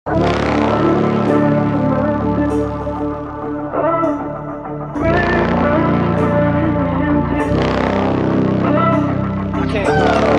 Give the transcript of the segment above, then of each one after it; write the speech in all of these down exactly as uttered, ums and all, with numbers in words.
can't,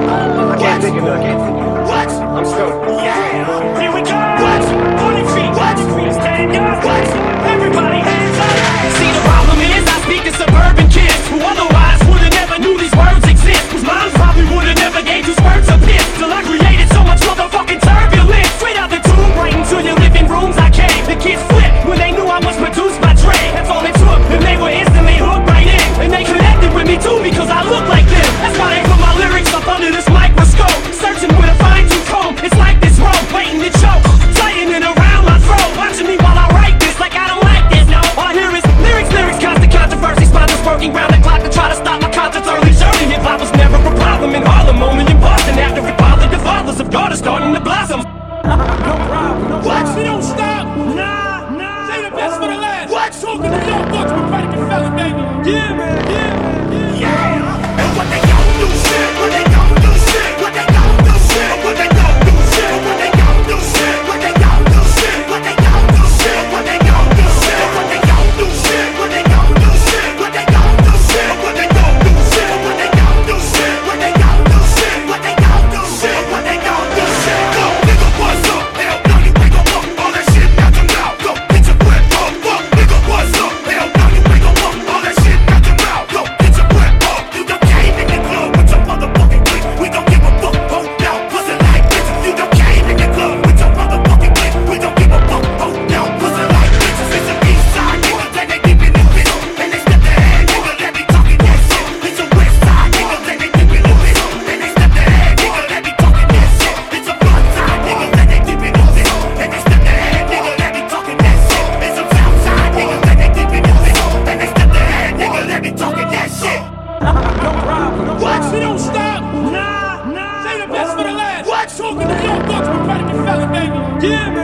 I can't think of it. I can't think of it. What? I'm stoned. Yeah. Here we go. What? On your feet. What? Stand up. What? Everybody hands up. See, the problem is I speak to suburban kids who otherwise would've never knew these words exist. Whose moms probably would've never gave these words a piss. Till I created so much motherfucking turbulence. Straight out the tomb, right into your living rooms I came. The kids flipped when they knew I was produced by Dre. That's all it took, and they were instantly hooked right in. And they connected with me too because I look like them. That's why they put my lyrics up under this microscope. Searching with a fine-tooth comb. It's like this rope, waiting to choke. Tightening around my throat. Watching me while I write this like I don't like this. No, all I hear is lyrics, lyrics, constant controversy. Sponsors working round the clock to try to stop my concerts early. Surely hip-hop was never a problem in Harlem. Only in Boston after it bothered the fathers of God are starting to blossom. No problem. What? We don't stop. Nah, nah. Say the best for the last. What? Talking to young bucks with predicate felon, baby. Yeah, man, yeah, man, yeah. Yeah. And what they gon' do shit? What they gon' do shit? What they gon' do shit? What they gon' do shit? What they gon' do shit? What they gon' do shit? What they gon' do shit? What they gon' do shit? What they gon' do shit? What they gon' do shit? What they gon' do shit? What they gon' do shit? What they gon' do shit? What they gon' do shit? What they gon' do shit? What they gon' do shit? Go, nigga, what's up? Hell no, you ain't gon' fuck all that shit out your mouth. Go, get your breath up, fuck, nigga, what's up? Hell no, you ain't gon' fuck all that shit out your mouth. Go, get your breath up. You done came in the club with your motherfucking clique. We don't give a fuck, hold down, pussy like bitches. You done came in the club with your motherfucking clique. We don't give a fuck, hold down, pussy like bitches. It's a east side nigga, then they deep in the bitch. And they step their head, nigga, let me talking that shit. It's a west side nigga, then they deep in the bitch. And they step their head, nigga, let me talking that shit. It's a front side nigga, then they deep in the bitch. And they step their head, nigga, let me talking that shit. It's a south side nigga, then they deep in the bitch. And they step their head, nigga, let me talking that shit. No problem. What? We don't stop. Nah, nah. Say the best for the last. What? Talking to young bucks with predicate felon, baby. Yeah,